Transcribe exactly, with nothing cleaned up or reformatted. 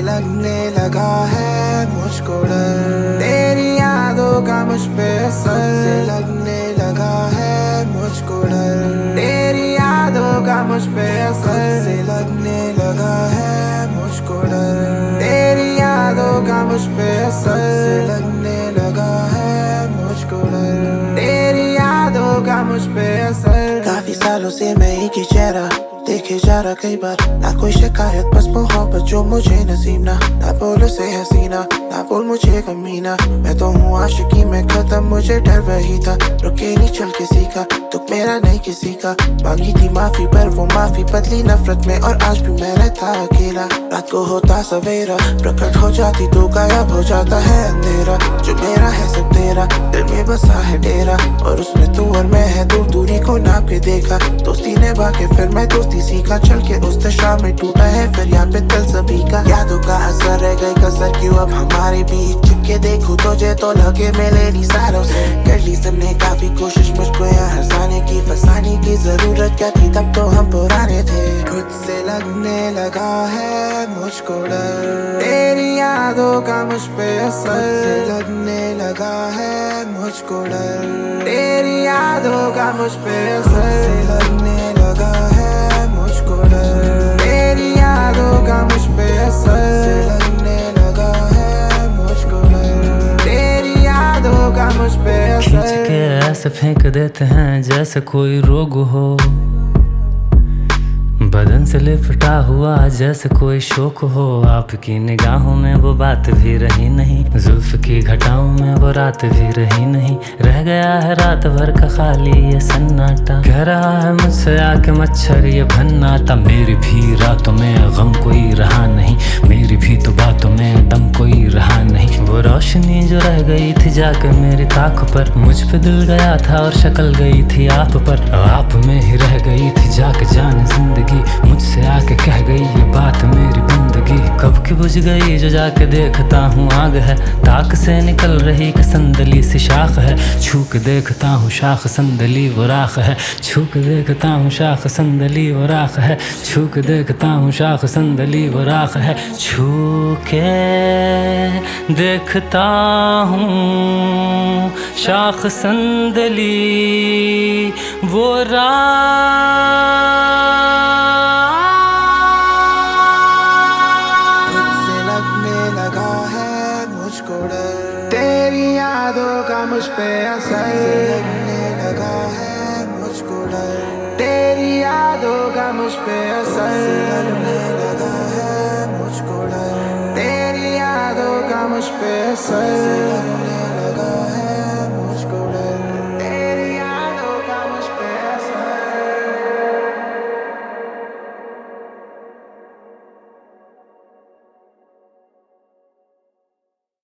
लगने लगा है मुझको डर, तेरी यादों का मुझ पे असर से लगने लगा है मुझको डर, तेरी यादों का मुझ पे असर से लगने लगा है मुझको डर, तेरी यादों का मुझ पे असर से लगने लगा है मुझको डर, तेरी यादों का मुझ पे असर। काफी सालों से मैं एक ही चेहरा देखे जा रहा कई बार, ना कोई शिकायत बस मोहब्बत जो मुझे नसीब ना, ना बोल से हसीना ना बोल मुझे कमीना, मैं तो हूँ आशिकी में खत्म मुझे डर वही था, रुके नहीं चल किसी का दुख मेरा नहीं किसी का, मांगी थी माफी पर वो माफी बदली नफरत में और आज भी मैं रहता अकेला, रात को होता सवेरा प्रकट हो जाती तो गायब हो जाता है अंधेरा, जो मेरा है सब तेरा दिल में बसा है डेरा, और उसमें तू और मैं है दूर दूरी को नाप के देखा, दोस्ती ने बाके फिर मैं दोस्ती सीखा, चल के उस दशा में टूटा है फिर यहाँ पे दिल सभी का, यादों का असर रह गई कसर क्यों अब हमारे बीच, चिपके देखूं तुझे तो लगे मिले नहीं सालों से, कर ली सबने काफी कोशिश मुझको यहाँ हंसाने की, फंसाने की जरूरत क्या थी तब तो हम पुराने थे, खुद से लगने लगा है मुझको डर, तेरी यादों का मुझ पे असर से लगने लगा है मुझको डर, तेरी यादों का मुझ पे असर से लगने लगा है मुझको डर, तेरी यादों का मुझ पे असर से लगने लगा है मुझको डर, तेरी यादों का मुझ पे असर। खींच के ऐसे फेंक देते हैं जैसे कोई रोग हो, बदन से लिपटा हुआ जैसे कोई शोक हो, आपकी निगाहों में वो बात भी रही नहीं, जुल्फ की घटाओं में वो रात भी रही नहीं, रह गया है रात भर का खाली ये सन्नाटा, कह रहा है मुझसे आके मच्छर ये भन्नाटा, मेरी भी रातों में गम कोई रहा नहीं, मेरी भी तो बातों में दम कोई रहा नहीं, वो रोशनी जो रह गई थी जाकर मेरी ताक पर, मुझ पे दिल गया था और शक्ल गई थी आप पर, आप में ही रह गई थी जाके जान जिंदगी, मुझसे आके कह गई ये बात मेरी बंदगी, कब की बुझ गई जो जाके देखता हूँ आग है, ताक से निकल रही कि संदली सी शाख है, छू के देखता हूँ शाख संदली वो राख है, छू के देखता हूँ शाख संदली वो राख है, छू के देखता हूँ शाख संदली वो राख है, छू के देखता हूँ शाख संदली वो राख। तेरी यादों का मुझ पे असर लगने लगा है मुझको डर, तेरी यादों का मुझ पे असर लगने लगा है मुझको डर, तेरी यादों का मुझ पे असर लगने